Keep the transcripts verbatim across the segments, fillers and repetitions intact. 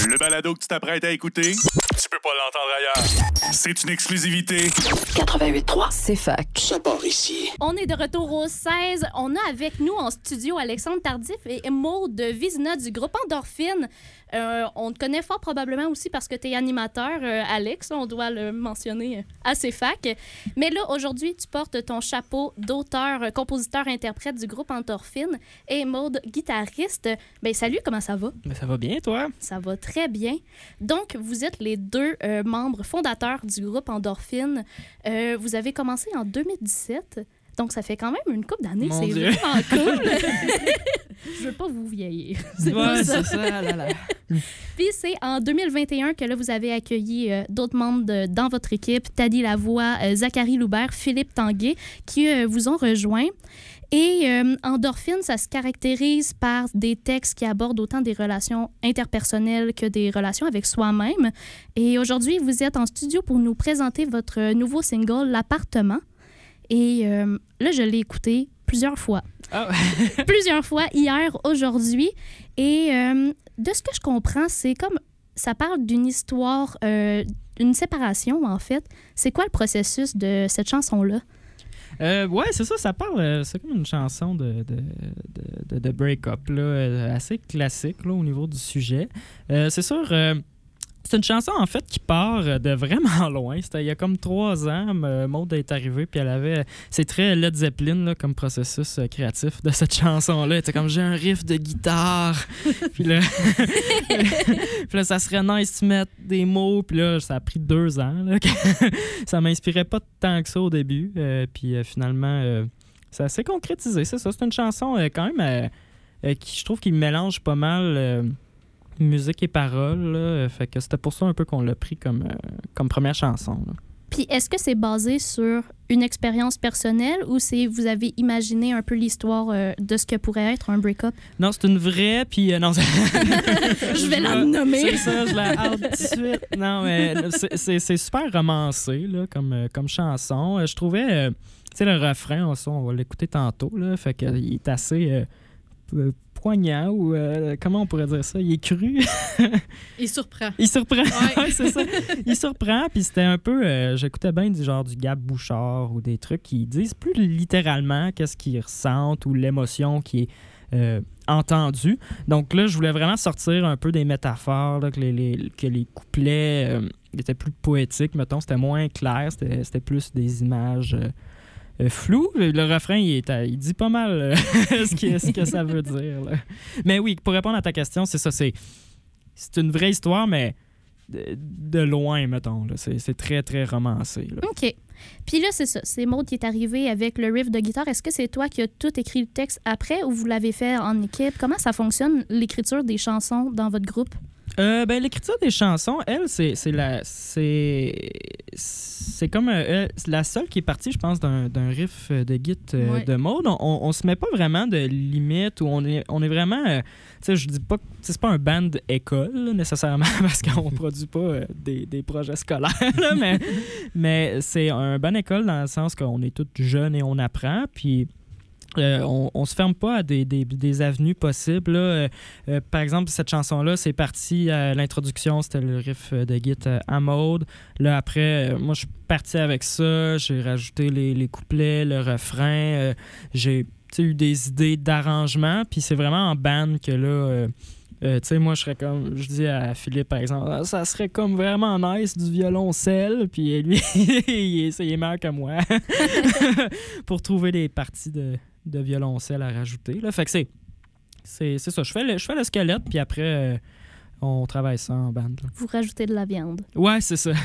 Le balado que tu t'apprêtes à écouter, tu peux pas l'entendre ailleurs. C'est une exclusivité. quatre-vingt-huit trois, C'est fac. ça part ici. On est de retour au seize. On a avec nous en studio Alexandre Tardif et Maude Vizina du groupe Endorphine. Euh, on te connaît fort probablement aussi parce que tu es animateur, euh, Alex. On doit le mentionner à C F A C. Mais là, aujourd'hui, tu portes ton chapeau d'auteur, euh, compositeur, interprète du groupe Endorphine et Maude, guitariste. Ben salut, comment ça va? Ben, ça va bien, toi? Ça va très bien. Donc, vous êtes les deux euh, membres fondateurs du groupe Endorphine. Euh, vous avez commencé en deux mille dix-sept. Donc, ça fait quand même une couple d'années. Mon C'est Dieu. vraiment cool. Je veux pas vous vieillir. C'est Ouais, pas ça. c'est ça, là, là. Puis, c'est en deux mille vingt et un que là, vous avez accueilli euh, d'autres membres de- dans votre équipe. Tadi Lavoie, euh, Zachary Loubert, Philippe Tanguay, qui euh, vous ont rejoints. Et euh, Endorphine, ça se caractérise par des textes qui abordent autant des relations interpersonnelles que des relations avec soi-même. Et aujourd'hui, vous êtes en studio pour nous présenter votre nouveau single, L'appartement. Et euh, là, je l'ai écouté plusieurs fois. Ah, plusieurs fois, hier, aujourd'hui. Et euh, de ce que je comprends, c'est comme... Ça parle d'une histoire, euh, d'une séparation, en fait. C'est quoi le processus de cette chanson-là? Euh, ouais, c'est ça, ça parle. euh, C'est comme une chanson de, de, de, de, de break-up, là, euh, assez classique là, au niveau du sujet. Euh, c'est sûr, euh, c'est une chanson en fait qui part de vraiment loin. C'était il y a comme trois ans, euh, Maude est arrivée, puis elle avait. C'est très Led Zeppelin là, comme processus euh, créatif de cette chanson-là. Elle était comme j'ai un riff de guitare, puis là, puis là, ça serait nice de mettre des mots, puis là, ça a pris deux ans. Là, ça m'inspirait pas tant que ça au début, euh, puis euh, finalement, euh, ça s'est concrétisé. C'est ça, c'est une chanson euh, quand même euh, euh, qui, je trouve, qui mélange pas mal. Euh, musique et paroles, là. Fait que c'était pour ça un peu qu'on l'a pris comme, euh, comme première chanson. Là. Puis est-ce que c'est basé sur une expérience personnelle ou c'est vous avez imaginé un peu l'histoire euh, de ce que pourrait être un break-up? Non, c'est une vraie, puis euh, non, c'est- Je vais la nommer. C'est ça, je la hâte tout de suite. Non, mais c'est, c'est, c'est super romancé, là, comme, euh, comme chanson. Euh, Je trouvais, euh, tu sais, le refrain, on, on va l'écouter tantôt, là, fait qu'il est assez euh, p- poignant, ou euh, comment on pourrait dire ça? Il est cru. Il surprend. Il surprend. Ouais. Ouais, c'est ça. Il surprend, puis c'était un peu... euh, j'écoutais bien du genre du Gab Bouchard ou des trucs qui disent plus littéralement qu'est-ce qu'ils ressentent ou l'émotion qui est euh, entendue. Donc là, je voulais vraiment sortir un peu des métaphores, là, que, les, les- que les couplets euh, étaient plus poétiques, mettons. C'était moins clair, c'était, c'était plus des images... euh, euh, flou. Le, le refrain, il, est à- il dit pas mal euh, ce, qui- ce que ça veut dire. Là. Mais oui, pour répondre à ta question, c'est ça. C'est, c'est une vraie histoire, mais de, de loin, mettons. Là. C'est, c'est très, très romancé. Là. OK. Puis là, c'est ça. C'est Maude qui est arrivé avec le riff de guitare. Est-ce que c'est toi qui as tout écrit le texte après ou vous l'avez fait en équipe? Comment ça fonctionne, l'écriture des chansons dans votre groupe? Euh, ben, l'écriture des chansons, elle, c'est, c'est la. C'est, c'est comme euh, elle, c'est la seule qui est partie, je pense, d'un, d'un riff de git euh, Ouais. de Maude. On, on, on se met pas vraiment de limite, ou on est, on est vraiment. euh, tu sais, je dis pas que c'est pas un band école, là, nécessairement, parce qu'on produit pas euh, des, des projets scolaires, là, mais, mais c'est un band école dans le sens qu'on est tous jeunes et on apprend, puis. Euh, on, on se ferme pas à des, des, des avenues possibles. Là. Euh, euh, par exemple, cette chanson-là, c'est parti à l'introduction, c'était le riff de Git euh, à Maude. Là, après, euh, moi, je suis parti avec ça. J'ai rajouté les, les couplets, le refrain. Euh, j'ai tu sais, eu des idées d'arrangement. Puis c'est vraiment en band que là... euh, euh, tu sais, moi, je serais comme... Je dis à Philippe, par exemple, ah, ça serait comme vraiment nice du violoncelle. Puis lui, il, est, il est meilleur que moi pour trouver des parties de, de violoncelle à rajouter. Là. Fait que c'est, c'est, c'est ça. Je fais, le, je fais le squelette, puis après, euh, on travaille ça en band. Là. Vous rajoutez de la viande. Ouais, c'est ça.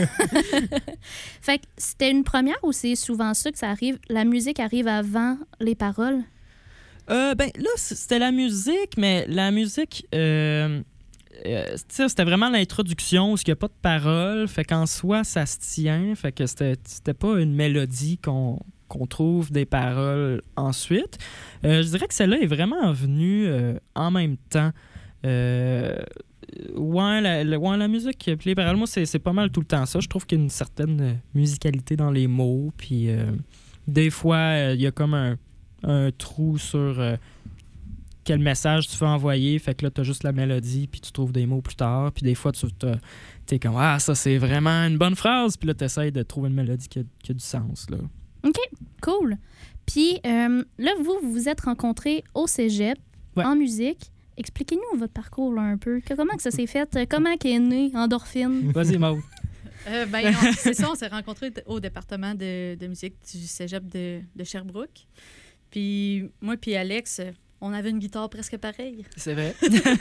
Fait que c'était une première ou c'est souvent ça que ça arrive? La musique arrive avant les paroles? Euh, ben là, c- c'était la musique, mais la musique, euh, euh, tu sais, c'était vraiment l'introduction où il n'y a pas de paroles. Fait qu'en soi, ça se tient. Fait que c'était, c'était pas une mélodie qu'on, qu'on trouve des paroles ensuite. Euh, je dirais que celle-là est vraiment venue euh, en même temps. Euh, ouais, la, la- ouais, la musique, puis les paroles, moi, c'est, c'est pas mal tout le temps ça. Je trouve qu'il y a une certaine musicalité dans les mots. Puis euh, des fois, il y a comme un un trou sur euh, quel message tu veux envoyer. Fait que là, tu as juste la mélodie, puis tu trouves des mots plus tard. Puis des fois, tu es comme « Ah, ça, c'est vraiment une bonne phrase. » Puis là, tu essaies de trouver une mélodie qui a, qui a du sens. Là. OK, cool. Puis euh, là, vous, vous vous êtes rencontrés au cégep, ouais. en musique. Expliquez-nous votre parcours là, un peu. Que, comment que ça s'est fait? Comment qu'est né Endorphine? Vas-y, Maud. Euh, ben, on- c'est ça, on s'est rencontrés d- au département de, de musique du cégep de, de Sherbrooke. Puis moi puis Alex, euh, on avait une guitare presque pareille. C'est vrai.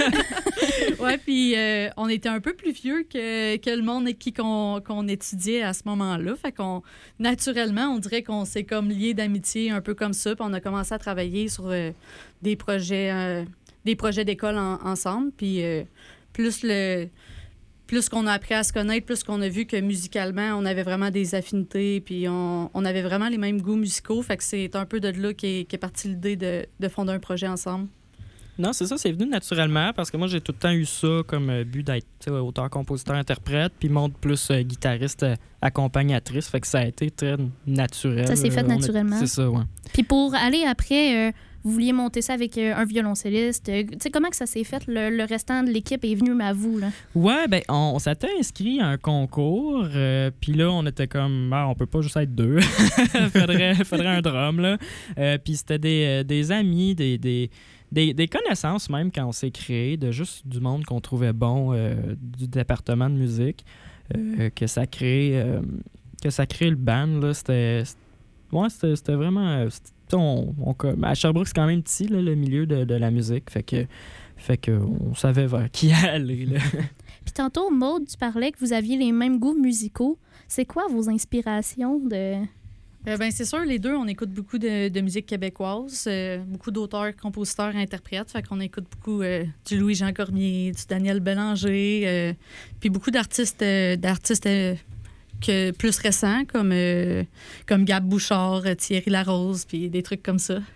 Ouais, puis euh, on était un peu plus vieux que, que le monde avec qui qu'on, qu'on étudiait à ce moment-là. Fait qu'on, naturellement, on dirait qu'on s'est comme liés d'amitié, un peu comme ça. Puis on a commencé à travailler sur euh, des projets, euh, des projets d'école en- ensemble. Puis euh, plus le... Plus qu'on a appris à se connaître, plus qu'on a vu que musicalement, on avait vraiment des affinités, puis on, on avait vraiment les mêmes goûts musicaux. Fait que c'est un peu de là qu'est, qu'est partie l'idée de, de fonder un projet ensemble. Non, c'est ça, c'est venu naturellement parce que moi, j'ai tout le temps eu ça comme euh, but d'être tu sais, auteur, compositeur, interprète, puis Maud plus euh, guitariste, euh, accompagnatrice. Fait que ça a été très naturel. Ça s'est fait Euh, on a- naturellement. C'est ça, ouais. Puis pour aller après, euh, vous vouliez monter ça avec euh, un violoncelliste. Euh, tu sais, comment que ça s'est fait? Le, le restant de l'équipe est venu à vous, là? Ouais, ben, on, on s'était inscrit à un concours, euh, puis là, on était comme, ah, on peut pas juste être deux. faudrait, faudrait un drum, là. Euh, puis c'était des, euh, des amis, des, des, des, des connaissances même quand on s'est créé, de juste du monde qu'on trouvait bon euh, du département de musique, euh, que ça crée, euh, que ça crée le band, là. C'était, c'était- ouais, c'était, c'était vraiment... euh, c'était- on, on, à Sherbrooke, c'est quand même petit, là, le milieu de, de la musique, fait que, fait que on savait vers qui aller, là. Puis tantôt, Maud, tu parlais que vous aviez les mêmes goûts musicaux. C'est quoi vos inspirations de... Euh, ben, c'est sûr, les deux, on écoute beaucoup de, de musique québécoise, euh, beaucoup d'auteurs, compositeurs, interprètes. Fait qu'on écoute beaucoup euh, du Louis-Jean Cormier, du Daniel Bélanger, euh, puis beaucoup d'artistes, euh, d'artistes euh, que, plus récents, comme, euh, comme Gab Bouchard, euh, Thierry Larose, puis des trucs comme ça.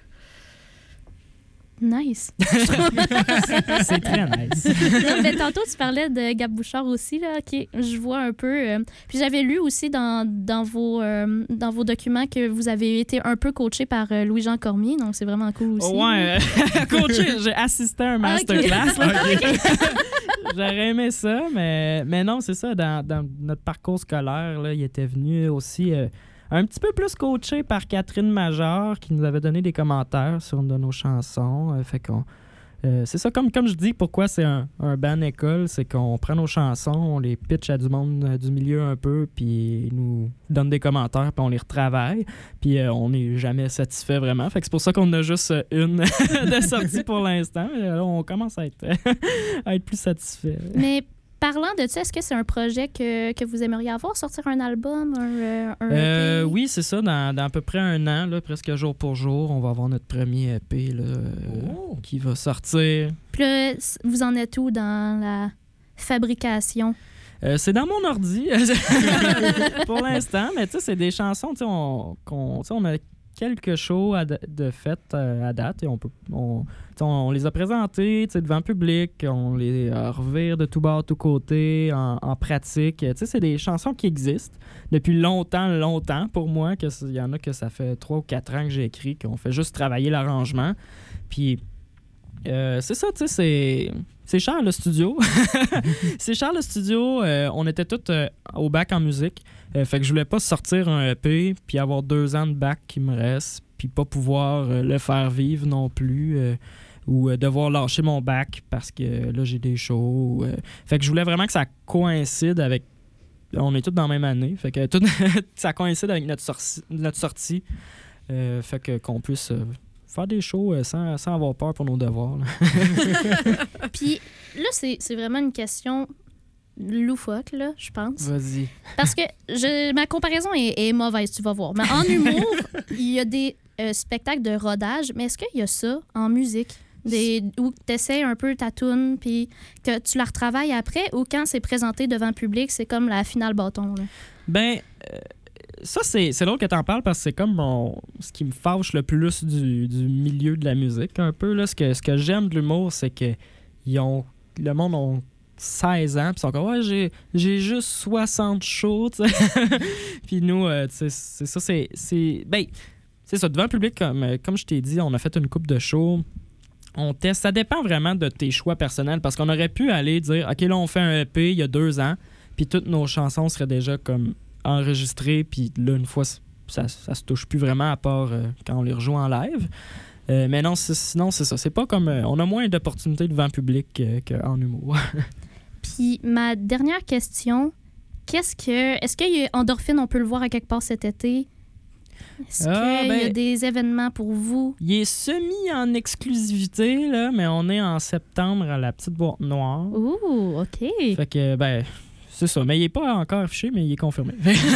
Nice. C'est très nice. Non, mais tantôt, tu parlais de Gab Bouchard aussi, là. OK, je vois un peu. euh, Puis j'avais lu aussi dans, dans, vos, euh, dans vos documents que vous avez été un peu coaché par euh, Louis-Jean Cormier, donc c'est vraiment cool aussi. Ouais, euh, coaché, j'ai assisté à un Ah, ok. masterclass. là. J'aurais aimé ça, mais, mais non, c'est ça. Dans, dans notre parcours scolaire, là, il était venu aussi euh, un petit peu plus coaché par Catherine Major, qui nous avait donné des commentaires sur une de nos chansons. Euh, fait qu'on, euh, c'est ça, comme, comme je dis, pourquoi c'est un, un band école, c'est qu'on prend nos chansons, on les pitch à du monde euh, du milieu un peu, puis ils nous donnent des commentaires, puis on les retravaille, puis euh, on n'est jamais satisfait vraiment. Fait que c'est pour ça qu'on a juste euh, une de sortie pour l'instant. Mais là, on commence à être, à être plus satisfait. Mais parlant de ça, est-ce que c'est un projet que, que vous aimeriez avoir, sortir un album, un, euh, un Euh, E P? oui, c'est ça. Dans, dans à peu près un an, là, presque jour pour jour, on va avoir notre premier E P là, euh, Oh. qui va sortir. Puis là, c- vous en êtes où dans la fabrication? Euh, c'est dans mon ordi pour l'instant, mais tu sais, c'est des chansons, tu sais, on, qu'on- tu sais, on a quelques shows à da- de fête euh, à date et on peut on, tu sais, on les a présentés tu sais, devant le public, on les euh, revire de tout bord, tout côté, en, en pratique. Tu sais, c'est des chansons qui existent depuis longtemps, longtemps pour moi. que c'est- Il y en a que ça fait trois ou quatre ans que j'ai écrit, qu'on fait juste travailler l'arrangement. Puis euh, c'est ça, tu sais, c'est... C'est cher le studio. C'est cher le studio. Euh, on était tous euh, au bac en musique. Euh, fait que je voulais pas sortir un E P puis avoir deux ans de bac qui me reste puis pas pouvoir euh, le faire vivre non plus euh, ou euh, devoir lâcher mon bac parce que euh, là j'ai des shows. euh. Fait que je voulais vraiment que ça coïncide avec... On est tous dans la même année. Fait que tout... ça coïncide avec notre, sorci- notre sortie. Euh, fait que qu'on puisse... euh, faire des shows euh, sans, sans avoir peur pour nos devoirs. là. Puis là, c'est c'est vraiment une question loufoque, là, je pense. Vas-y. Parce que je, ma comparaison est, est mauvaise, tu vas voir. Mais en humour, il y a des euh, spectacles de rodage, mais est-ce qu'il y a ça en musique? Des, où tu essaies un peu ta toune, puis que tu la retravailles après, ou quand c'est présenté devant le public, c'est comme la finale bâton, là? Ben, euh, ça, c'est, c'est drôle que t'en parles parce que c'est comme mon, ce qui me fâche le plus du, du milieu de la musique, un peu. Là. Ce, que, ce que j'aime de l'humour, c'est que ils ont, le monde a seize ans, puis ils sont comme, ouais, j'ai, j'ai juste soixante shows, tu sais. Puis nous, euh, tu sais, c'est ça, c'est, c'est. Ben, c'est ça, devant le public, comme, euh, comme je t'ai dit, on a fait une coupe de shows. on teste. Ça dépend vraiment de tes choix personnels parce qu'on aurait pu aller dire, OK, là, on fait un E P il y a deux ans, puis toutes nos chansons seraient déjà comme enregistrées, puis là, une fois, ça, ça se touche plus vraiment à part euh, quand on les rejoue en live. Euh, mais non, c'est, sinon, c'est ça. C'est pas comme... Euh, on a moins d'opportunités devant public euh, qu'en humour. Puis ma dernière question, qu'est-ce que... Est-ce qu'il y a Endorphine, on peut le voir à quelque part cet été? Est-ce Ah, qu'il ben, y a des événements pour vous? Il est semi en exclusivité, là, mais on est en septembre à la Petite Boîte Noire. Ouh, OK. Fait que, ben, c'est ça. Mais il n'est pas encore affiché, mais il est confirmé.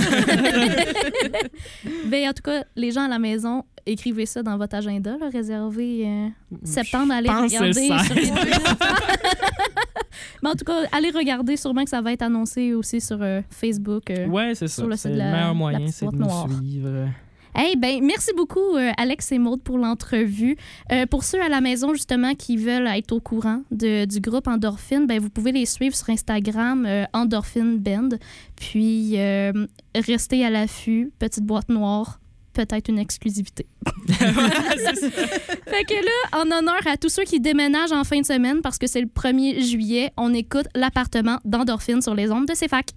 Ben, en tout cas, les gens à la maison, écrivez ça dans votre agenda, là, réservez euh, septembre, allez pense que regarder. c'est le Sur les Mais en tout cas, allez regarder, sûrement que ça va être annoncé aussi sur euh, Facebook. Euh, Ouais, c'est ça. sur le C'est site le de la- meilleur la moyen, Petite c'est de Boîte nous Noire. suivre. Hey, ben, merci beaucoup, euh, Alex et Maude, pour l'entrevue. Euh, pour ceux à la maison, justement, qui veulent être au courant de, du groupe Endorphine, ben, vous pouvez les suivre sur Instagram, euh, Endorphine Band. Puis, euh, restez à l'affût, Petite Boîte Noire, peut-être une exclusivité. Fait que là, en honneur à tous ceux qui déménagent en fin de semaine, parce que c'est le premier juillet, on écoute L'appartement d'Endorphine sur les ondes de C F A C.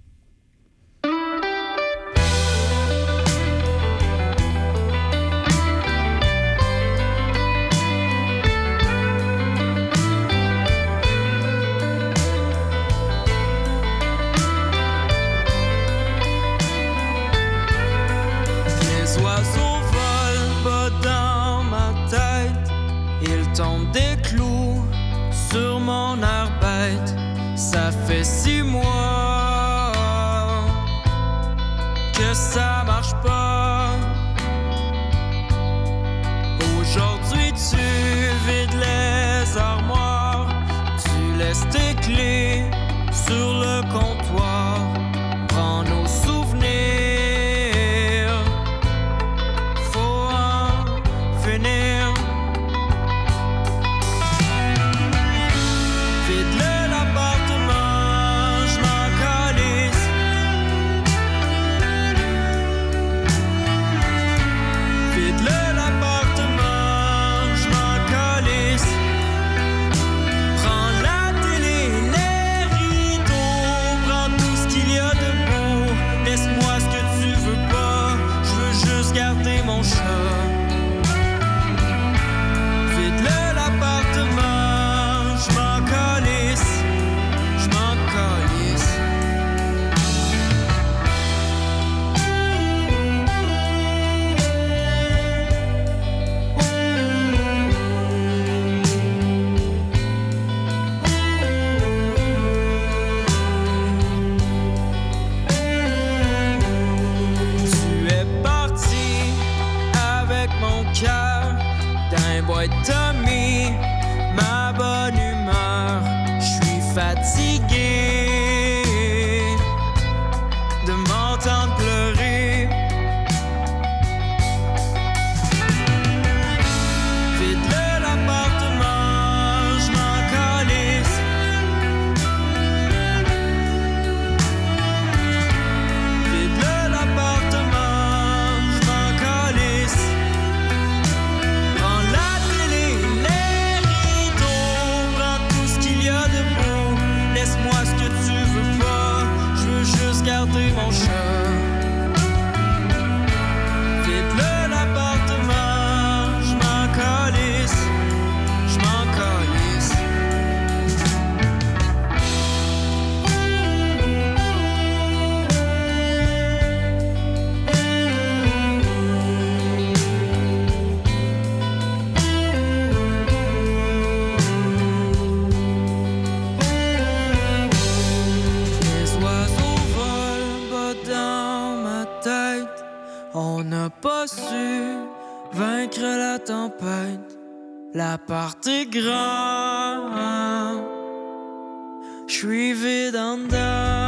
Les oiseaux volent bas dans ma tête. Ils tombent des clous sur mon air bête. Ça fait six mois que ça marche pas. Aujourd'hui tu vides les armoires. Tu laisses tes clés sur le comptoir. Prends nos souvenirs. Faut en finir. Vide-le l'appartement, je m'en calisse. Vide-le l'appartement, je m'en calisse. Prends la télé, les rideaux, prends tout ce qu'il y a de beau. Laisse-moi ce que tu veux pas, je veux juste garder mon chat. Vide-le l'appartement, je m'en calisse, je m'en calisse. Tu es parti avec mon cœur d'un boîte Tommy, ma bonne humeur. Je suis fatigué de m'entendre pleurer. Vide-le l'appartement, je m'en calisse. Vide-le l'appartement, je m'en calisse. Prends la télé, les rideaux, prends tout ce qu'il y a de beau. Laisse-moi ce que tu veux pas, je veux juste garder mon chat. Vide-le l'appartement, je m'en calisse, je m'en calisse. Les oiseaux volent bas dans ma tête. On n'a pas su vaincre la tempête. L'appart est grand. Je suis vide en dedans.